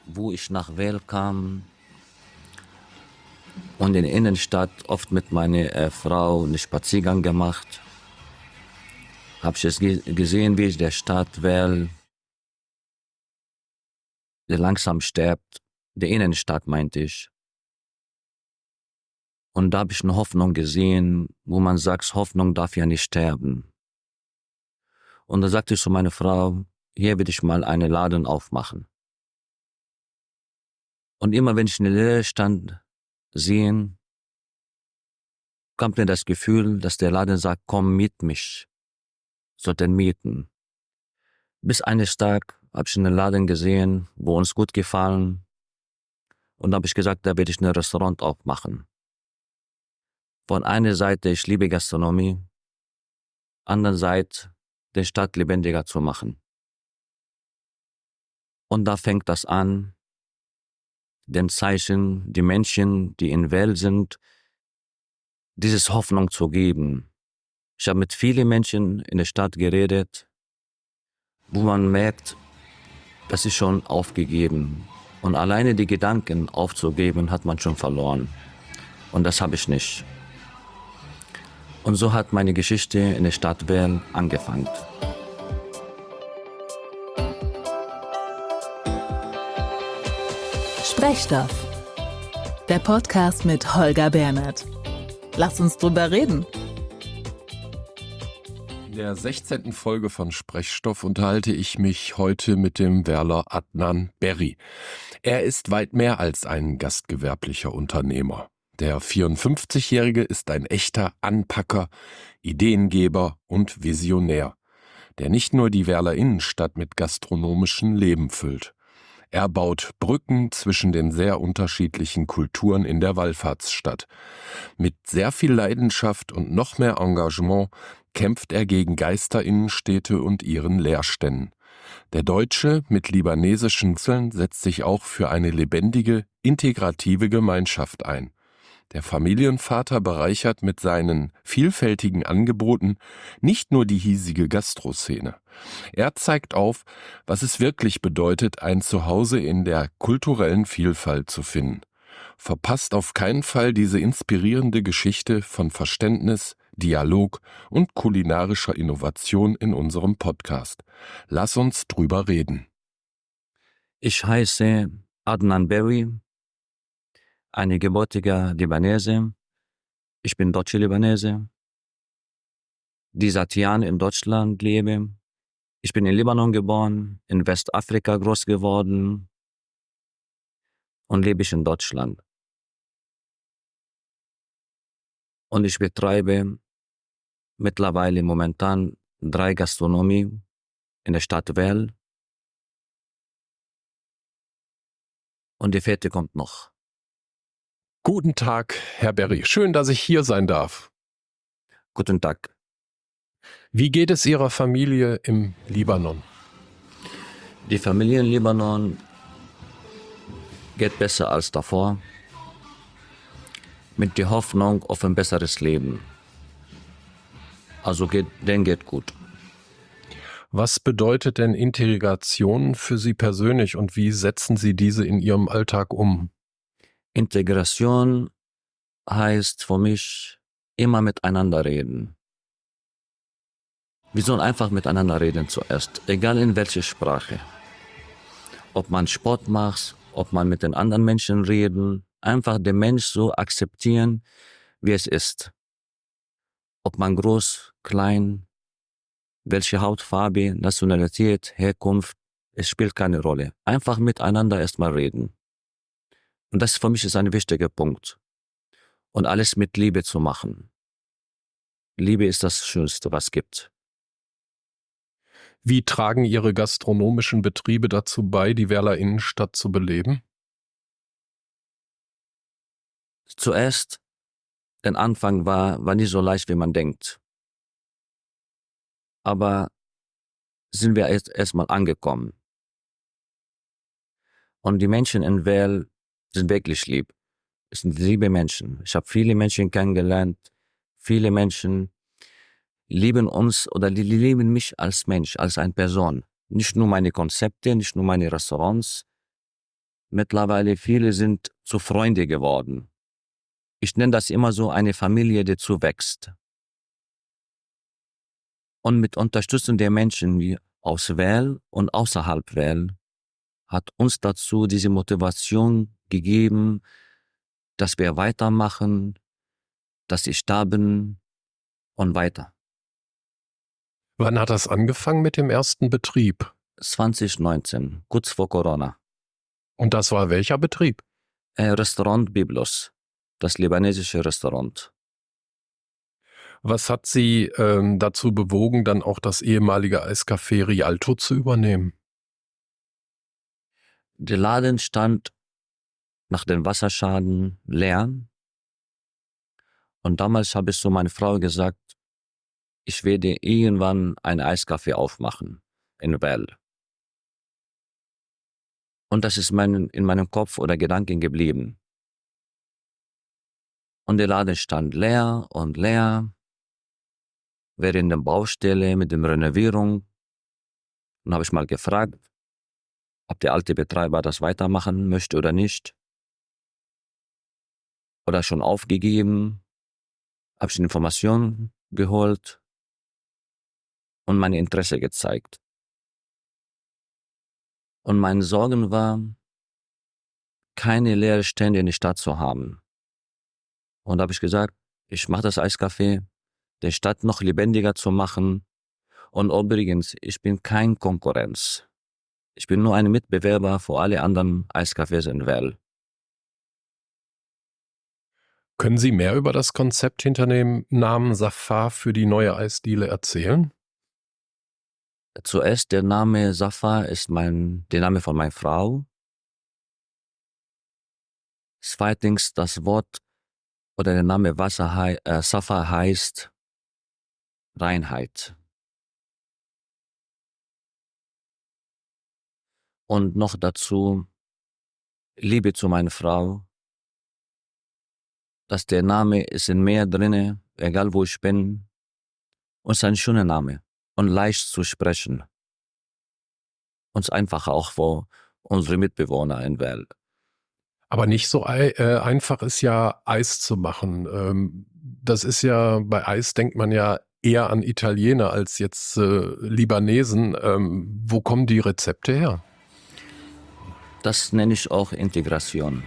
wo ich nach Well kam und in der Innenstadt oft mit meiner Frau einen Spaziergang gemacht, habe ich es gesehen, wie der Stadt Well langsam stirbt, der Innenstadt meinte ich. Und da habe ich eine Hoffnung gesehen, wo man sagt, Hoffnung darf ja nicht sterben. Und da sagte ich zu meiner Frau, hier will ich mal einen Laden aufmachen. Und immer wenn ich einen Leerstand sehe, kommt mir das Gefühl, dass der Laden sagt, komm, miet mich, sollten mieten. Bis eines Tages habe ich einen Laden gesehen, wo uns gut gefallen. Und da habe ich gesagt, da werde ich ein Restaurant aufmachen. Von einer Seite, ich liebe Gastronomie, anderen Seite, die Stadt lebendiger zu machen. Und da fängt das an, den Zeichen, die Menschen, die in Well sind, dieses Hoffnung zu geben. Ich habe mit vielen Menschen in der Stadt geredet, wo man merkt, das ist schon aufgegeben. Und alleine die Gedanken aufzugeben, hat man schon verloren. Und das habe ich nicht. Und so hat meine Geschichte in der Stadt Well angefangen. Sprechstoff, der Podcast mit Holger Bernhard. Lass uns drüber reden. In der 16. Folge von Sprechstoff unterhalte ich mich heute mit dem Werler Adnan Berry. Er ist weit mehr als ein gastgewerblicher Unternehmer. Der 54-Jährige ist ein echter Anpacker, Ideengeber und Visionär, der nicht nur die Werler Innenstadt mit gastronomischem Leben füllt. Er baut Brücken zwischen den sehr unterschiedlichen Kulturen in der Wallfahrtsstadt. Mit sehr viel Leidenschaft und noch mehr Engagement kämpft er gegen Geisterinnenstädte und ihren Leerständen. Der Deutsche mit libanesischen Wurzeln setzt sich auch für eine lebendige, integrative Gemeinschaft ein. Der Familienvater bereichert mit seinen vielfältigen Angeboten nicht nur die hiesige Gastroszene. Er zeigt auf, was es wirklich bedeutet, ein Zuhause in der kulturellen Vielfalt zu finden. Verpasst auf keinen Fall diese inspirierende Geschichte von Verständnis, Dialog und kulinarischer Innovation in unserem Podcast. Lass uns drüber reden. Ich heiße Adnan Berry, ein gebürtiger Libanese. Ich bin deutscher Libanese, die seit Jahren in Deutschland lebe. Ich bin in Libanon geboren, in Westafrika groß geworden und lebe ich in Deutschland. Und ich betreibe mittlerweile momentan 3 Gastronomie in der Stadt Well. Und die 4. kommt noch. Guten Tag, Herr Berry. Schön, dass ich hier sein darf. Guten Tag. Wie geht es Ihrer Familie im Libanon? Die Familie in Libanon geht besser als davor, mit der Hoffnung auf ein besseres Leben. Also denen geht gut. Was bedeutet denn Integration für Sie persönlich und wie setzen Sie diese in Ihrem Alltag um? Integration heißt für mich immer miteinander reden. Wir sollen einfach miteinander reden zuerst, egal in welcher Sprache. Ob man Sport macht, ob man mit den anderen Menschen reden, einfach den Mensch so akzeptieren, wie es ist. Ob man groß, klein, welche Hautfarbe, Nationalität, Herkunft, es spielt keine Rolle. Einfach miteinander erstmal reden. Und das für mich ist ein wichtiger Punkt. Und alles mit Liebe zu machen. Liebe ist das Schönste, was es gibt. Wie tragen Ihre gastronomischen Betriebe dazu bei, die Werler Innenstadt zu beleben? Zuerst, der Anfang war nicht so leicht, wie man denkt. Aber sind wir erstmal angekommen. Und die Menschen in Well sind wirklich lieb. Es sind liebe Menschen. Ich habe viele Menschen kennengelernt. Viele Menschen lieben uns oder die lieben mich als Mensch, als eine Person. Nicht nur meine Konzepte, nicht nur meine Restaurants. Mittlerweile viele sind zu Freunde geworden. Ich nenne das immer so eine Familie, die zuwächst. Und mit Unterstützung der Menschen wie aus Well und außerhalb Well hat uns dazu diese Motivation gegeben, dass wir weitermachen, dass ich da bin und weiter. Wann hat das angefangen mit dem ersten Betrieb? 2019, kurz vor Corona. Und das war welcher Betrieb? Restaurant Biblos, das libanesische Restaurant. Was hat Sie dazu bewogen, dann auch das ehemalige Eiscafé Rialto zu übernehmen? Der Laden stand nach dem Wasserschaden leer. Und damals habe ich zu meiner Frau gesagt, ich werde irgendwann ein Eiscafé aufmachen in Well. Und das ist in meinem Kopf oder Gedanken geblieben. Und der Laden stand leer und leer, während der Baustelle mit der Renovierung. Und habe ich mal gefragt, ob der alte Betreiber das weitermachen möchte oder nicht. Oder schon aufgegeben. Habe ich Informationen geholt und mein Interesse gezeigt. Und meine Sorgen war, keine leeren Stände in der Stadt zu haben. Und da habe ich gesagt, ich mache das Eiscafé, die Stadt noch lebendiger zu machen. Und übrigens, ich bin kein Konkurrenz. Ich bin nur ein Mitbewerber für alle anderen Eiscafés in Well. Können Sie mehr über das Konzept hinter dem Namen Safar für die neue Eisdiele erzählen? Zuerst der Name Safar ist der Name von meiner Frau. Zweitens das Wort oder der Name Safar heißt Reinheit. Und noch dazu Liebe zu meiner Frau. Dass der Name ist in mir drinne, egal wo ich bin. Und es ist ein schöner Name und leicht zu sprechen. Und es ist einfach auch für unsere Mitbewohner in Well. Aber nicht so einfach ist ja, Eis zu machen. Das ist ja, bei Eis denkt man ja eher an Italiener als jetzt Libanesen. Wo kommen die Rezepte her? Das nenne ich auch Integration.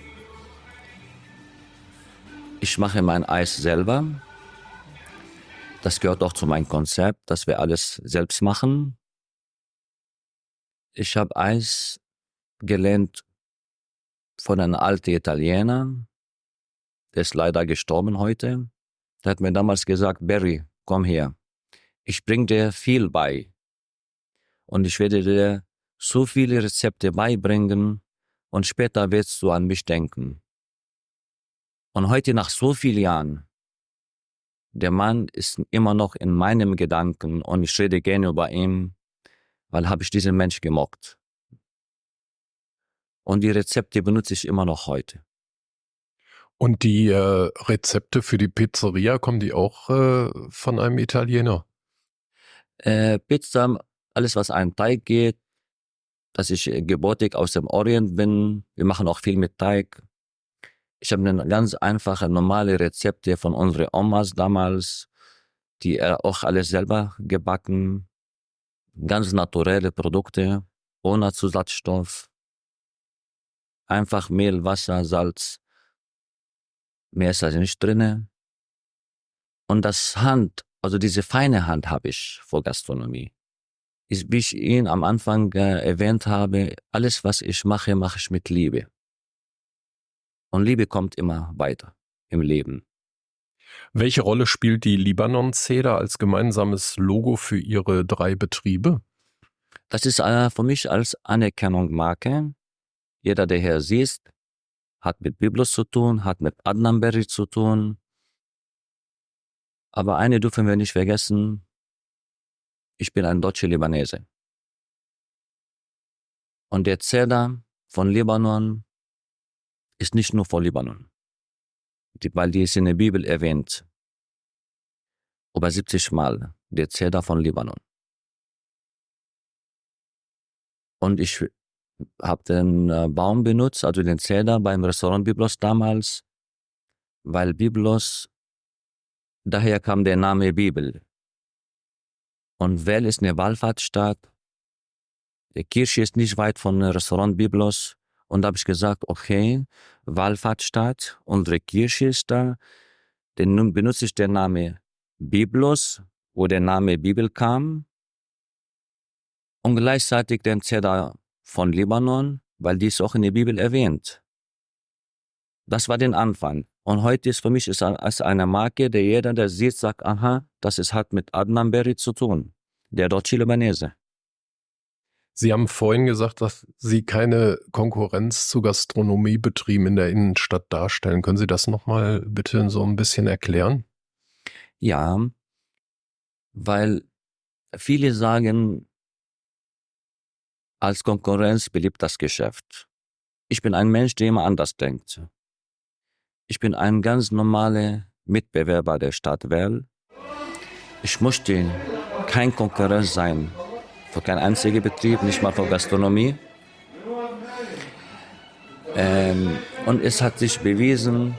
Ich mache mein Eis selber. Das gehört auch zu meinem Konzept, dass wir alles selbst machen. Ich habe Eis gelernt von einem alten Italiener. Der ist leider gestorben heute. Der hat mir damals gesagt, Barry, komm her. Ich bringe dir viel bei. Und ich werde dir so viele Rezepte beibringen und später wirst du an mich denken. Und heute nach so vielen Jahren, der Mann ist immer noch in meinem Gedanken und ich rede gerne über ihn, weil habe ich diesen Mensch gemocht. Und die Rezepte benutze ich immer noch heute. Und die Rezepte für die Pizzeria, kommen die auch von einem Italiener? Pizza, alles was an Teig geht, dass ich gebürtig aus dem Orient bin. Wir machen auch viel mit Teig. Ich habe eine ganz einfache, normale Rezepte von unseren Omas damals, die auch alles selber gebacken. Ganz naturelle Produkte, ohne Zusatzstoff. Einfach Mehl, Wasser, Salz. Mehr ist also nicht drinne. Und das also diese feine Hand habe ich für Gastronomie. Wie ich ihn am Anfang erwähnt habe, alles was ich mache, mache ich mit Liebe. Und Liebe kommt immer weiter im Leben. Welche Rolle spielt die Libanon-Zeder als gemeinsames Logo für Ihre 3 Betriebe? Das ist für mich als Anerkennung Marke. Jeder, der hier sieht, hat mit Biblos zu tun, hat mit Adnan Berry zu tun. Aber eine dürfen wir nicht vergessen, ich bin ein deutscher Libanese. Und der Zeder von Libanon ist nicht nur von Libanon, weil die ist in der Bibel erwähnt. Über 70 Mal, der Zeder von Libanon. Und ich habe den Baum benutzt, also den Zeder beim Restaurant Byblos damals, weil Byblos, daher kam der Name Bibel. Und Well ist eine Wallfahrtsstadt. Die Kirche ist nicht weit von Restaurant Byblos. Und da habe ich gesagt, okay, Wallfahrtsstadt, unsere Kirche ist da. Dann benutze ich den Namen Byblos, wo der Name Bibel kam. Und gleichzeitig den Zeder von Libanon, weil die ist auch in der Bibel erwähnt. Das war der Anfang. Und heute ist für mich als eine Marke, der jeder, der sieht, sagt, aha, das ist halt mit Adnan Berry zu tun, der Deutsche-Libanese. Sie haben vorhin gesagt, dass Sie keine Konkurrenz zu Gastronomiebetrieben in der Innenstadt darstellen. Können Sie das nochmal bitte so ein bisschen erklären? Ja, weil viele sagen, als Konkurrenz belebt das Geschäft. Ich bin ein Mensch, der immer anders denkt. Ich bin ein ganz normaler Mitbewerber der Stadt Well. Ich möchte kein Konkurrenz sein für keinen einzigen Betrieb, nicht mal für Gastronomie. Und es hat sich bewiesen,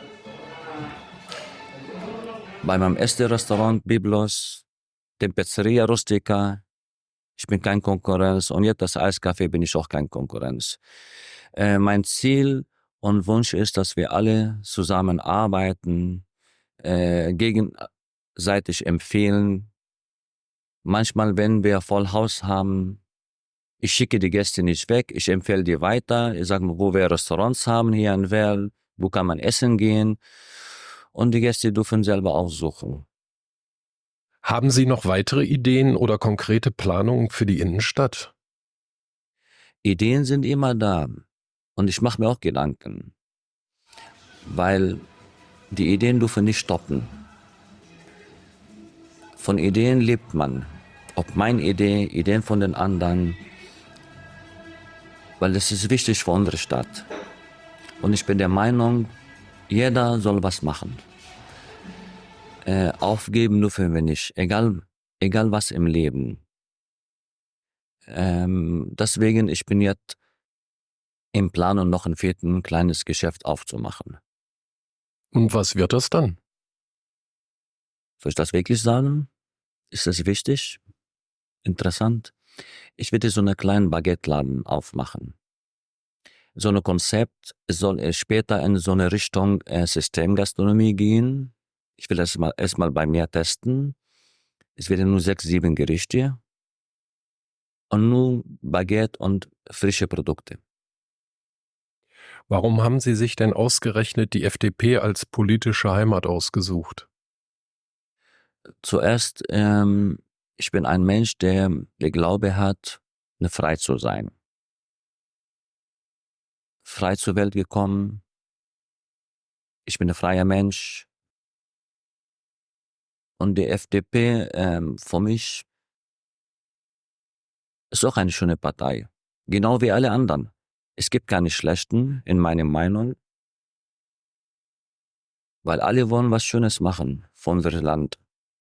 bei meinem ersten Restaurant Byblos, dem Pizzeria Rustica, ich bin kein Konkurrenz, und jetzt das Eiscafé bin ich auch kein Konkurrenz. Mein Ziel und Wunsch ist, dass wir alle zusammenarbeiten, gegenseitig empfehlen. Manchmal, wenn wir Vollhaus haben, ich schicke die Gäste nicht weg, ich empfehle die weiter. Ich sage mal, wo wir Restaurants haben hier in Well, wo kann man essen gehen. Und die Gäste dürfen selber aussuchen. Haben Sie noch weitere Ideen oder konkrete Planungen für die Innenstadt? Ideen sind immer da. Und ich mache mir auch Gedanken. Weil die Ideen dürfen nicht stoppen. Von Ideen lebt man. Ob meine Idee, Ideen von den anderen. Weil das ist wichtig für unsere Stadt. Und ich bin der Meinung, jeder soll was machen. Aufgeben dürfen wir nicht, egal was im Leben. Deswegen, ich bin jetzt im Plan, um noch ein viertes kleines Geschäft aufzumachen. Und was wird das dann? Soll ich das wirklich sagen? Ist das wichtig? Interessant? Ich werde so einen kleinen Baguette-Laden aufmachen. So ein Konzept soll später in so eine Richtung Systemgastronomie gehen. Ich will das erstmal bei mir testen. Es werden nur 6, 7 Gerichte und nur Baguette und frische Produkte. Warum haben Sie sich denn ausgerechnet die FDP als politische Heimat ausgesucht? Zuerst, ich bin ein Mensch, der Glaube hat, frei zu sein. Frei zur Welt gekommen. Ich bin ein freier Mensch. Und die FDP für mich ist auch eine schöne Partei. Genau wie alle anderen. Es gibt keine schlechten, in meiner Meinung. Weil alle wollen was Schönes machen für unser Land.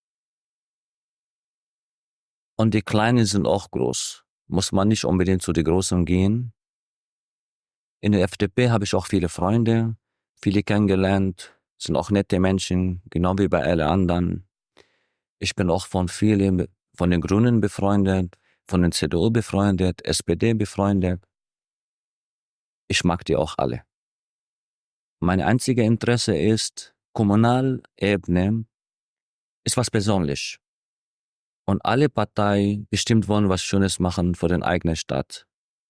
Und die Kleinen sind auch groß. Muss man nicht unbedingt zu den Großen gehen. In der FDP habe ich auch viele Freunde, viele kennengelernt, sind auch nette Menschen, genau wie bei allen anderen. Ich bin auch von den Grünen befreundet, von den CDU befreundet, SPD befreundet. Ich mag die auch alle. Mein einziges Interesse ist, Kommunalebene ist was Persönliches. Und alle Parteien bestimmt wollen was Schönes machen für die eigene Stadt.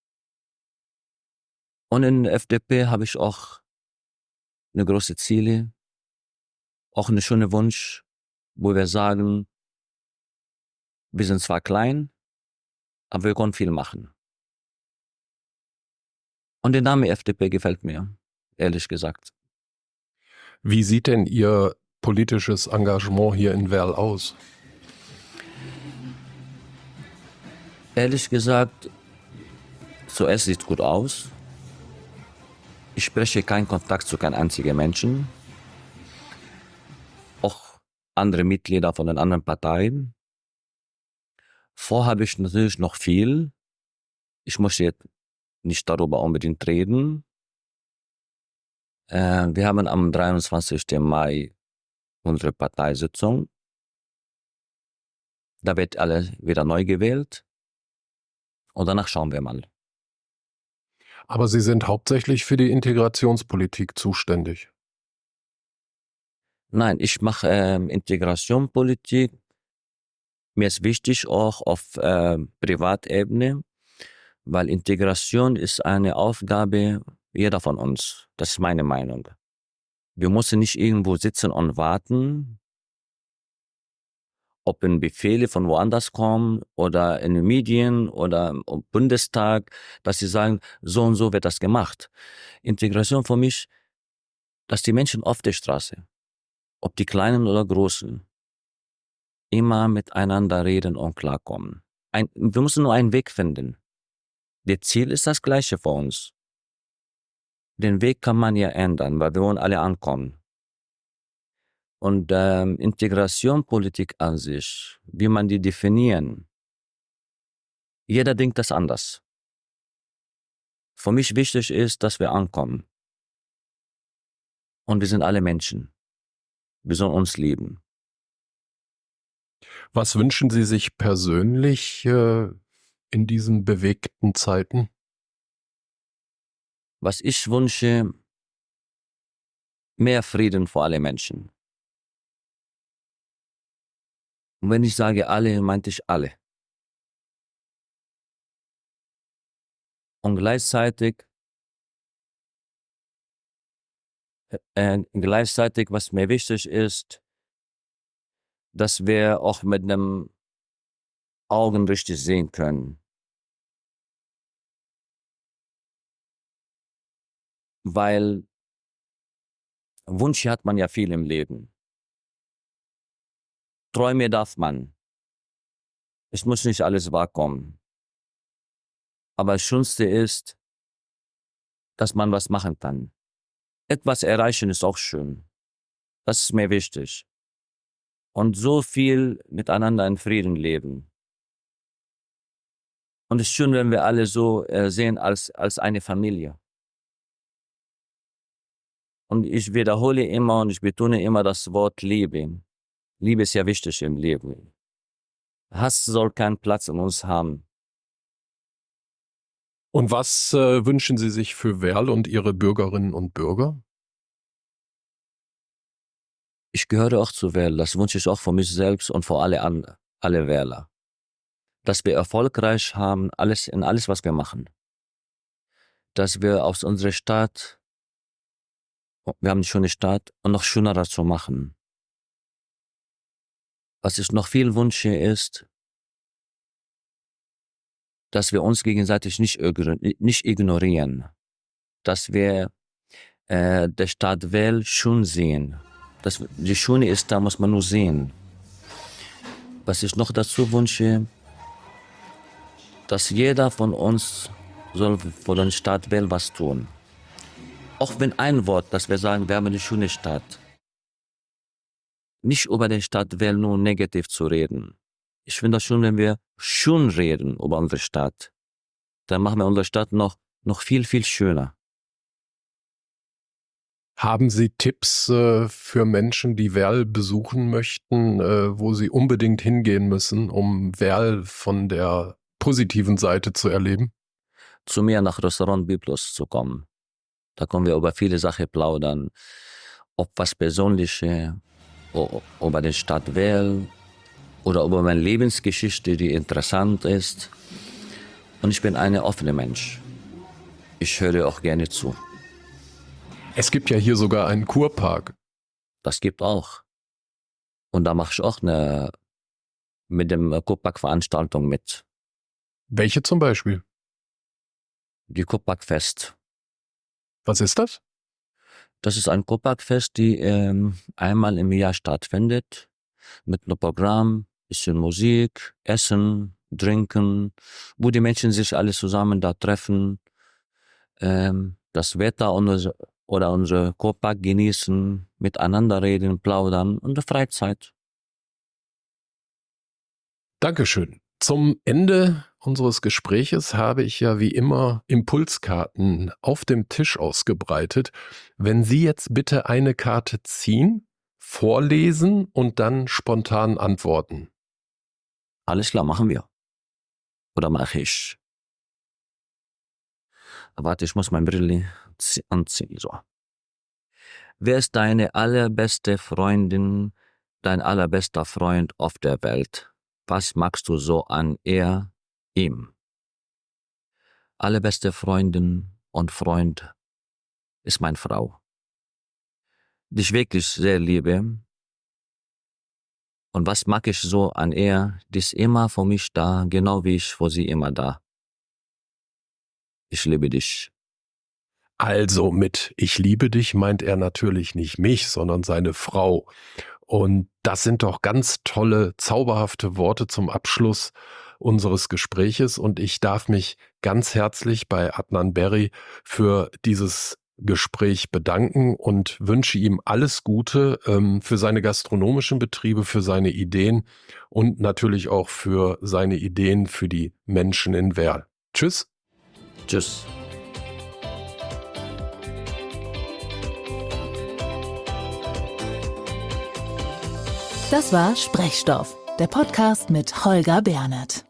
Und in der FDP habe ich auch eine große Ziele, auch einen schönen Wunsch, wo wir sagen, wir sind zwar klein, aber wir können viel machen. Und der Name FDP gefällt mir, ehrlich gesagt. Wie sieht denn Ihr politisches Engagement hier in Well aus? Ehrlich gesagt, zuerst sieht es gut aus. Ich spreche keinen Kontakt zu keinem einzigen Menschen. Auch andere Mitglieder von den anderen Parteien. Vorhabe ich natürlich noch viel. Ich möchte jetzt nicht darüber unbedingt reden. Wir haben am 23. Mai unsere Parteisitzung. Da wird alles wieder neu gewählt und danach schauen wir mal. Aber Sie sind hauptsächlich für die Integrationspolitik zuständig. Nein, ich mache Integrationpolitik. Mir ist wichtig auch auf Privatebene, weil Integration ist eine Aufgabe jeder von uns. Das ist meine Meinung. Wir müssen nicht irgendwo sitzen und warten, ob Befehle von woanders kommen oder in den Medien oder im Bundestag, dass sie sagen, so und so wird das gemacht. Integration für mich, dass die Menschen auf der Straße, ob die Kleinen oder Großen, immer miteinander reden und klarkommen. Wir müssen nur einen Weg finden. Das Ziel ist das gleiche für uns. Den Weg kann man ja ändern, weil wir wollen alle ankommen. Und Integrationpolitik an sich, wie man die definieren, jeder denkt das anders. Für mich wichtig ist, dass wir ankommen. Und wir sind alle Menschen. Wir sollen uns lieben. Was wünschen Sie sich persönlich in diesen bewegten Zeiten? Was ich wünsche, mehr Frieden für alle Menschen. Und wenn ich sage alle, meinte ich alle. Und gleichzeitig, was mir wichtig ist, dass wir auch mit einem Augen richtig sehen können. Weil Wünsche hat man ja viel im Leben. Träume darf man. Es muss nicht alles wahrkommen. Aber das Schönste ist, dass man was machen kann. Etwas erreichen ist auch schön. Das ist mir wichtig. Und so viel miteinander in Frieden leben. Und es ist schön, wenn wir alle so sehen als eine Familie. Und ich wiederhole immer und ich betone immer das Wort Liebe. Liebe ist ja wichtig im Leben. Hass soll keinen Platz in uns haben. Und was wünschen Sie sich für Werl und Ihre Bürgerinnen und Bürger? Ich gehöre auch zu Werl, das wünsche ich auch für mich selbst und für alle Werler. Dass wir erfolgreich haben, in alles, was wir machen. Dass wir aus unserer Stadt, wir haben eine schöne Stadt, und noch schöner dazu machen. Was ich noch viel wünsche ist, dass wir uns gegenseitig nicht ignorieren. Dass wir der Stadt Werl schön sehen. Die Schöne ist, da muss man nur sehen. Was ich noch dazu wünsche, dass jeder von uns soll für den Stadt Werl was tun. Auch wenn ein Wort, dass wir sagen, wir haben eine schöne Stadt. Nicht über die Stadt Werl nur negativ zu reden. Ich finde das schön, wenn wir schön reden über unsere Stadt. Dann machen wir unsere Stadt noch viel, viel schöner. Haben Sie Tipps für Menschen, die Werl besuchen möchten, wo sie unbedingt hingehen müssen, um Werl von der positiven Seite zu erleben? Zu mir nach Restaurant Biblos zu kommen. Da können wir über viele Sachen plaudern. Ob was Persönliches, über die Stadt Werl oder über meine Lebensgeschichte, die interessant ist. Und ich bin ein offener Mensch. Ich höre auch gerne zu. Es gibt ja hier sogar einen Kurpark. Das gibt auch. Und da mache ich auch mit dem Kurpark-Veranstaltung mit. Welche zum Beispiel? Die Kurparkfest. Was ist das? Das ist ein Kurparkfest, die einmal im Jahr stattfindet. Mit einem Programm, bisschen Musik, Essen, Trinken, wo die Menschen sich alle zusammen da treffen. Das Wetter oder unsere Kurpark genießen, miteinander reden, plaudern und die Freizeit. Dankeschön. Zum Ende unseres Gespräches habe ich ja wie immer Impulskarten auf dem Tisch ausgebreitet. Wenn Sie jetzt bitte eine Karte ziehen, vorlesen und dann spontan antworten. Alles klar, machen wir. Oder mache ich? Warte, ich muss mein Brille anziehen. So. Wer ist deine allerbeste Freundin, dein allerbester Freund auf der Welt? Was magst du so an ihm? Allerbeste Freundin und Freund ist meine Frau, die ich wirklich sehr liebe. Und was mag ich so an ihr? Die ist immer für mich da, genau wie ich für sie immer da. Ich liebe dich. Also mit "Ich liebe dich" meint er natürlich nicht mich, sondern seine Frau. Und das sind doch ganz tolle, zauberhafte Worte zum Abschluss unseres Gespräches. Und ich darf mich ganz herzlich bei Adnan Berry für dieses Gespräch bedanken und wünsche ihm alles Gute für seine gastronomischen Betriebe, für seine Ideen und natürlich auch für seine Ideen für die Menschen in Werl. Tschüss. Tschüss. Das war Sprechstoff, der Podcast mit Holger Bernert.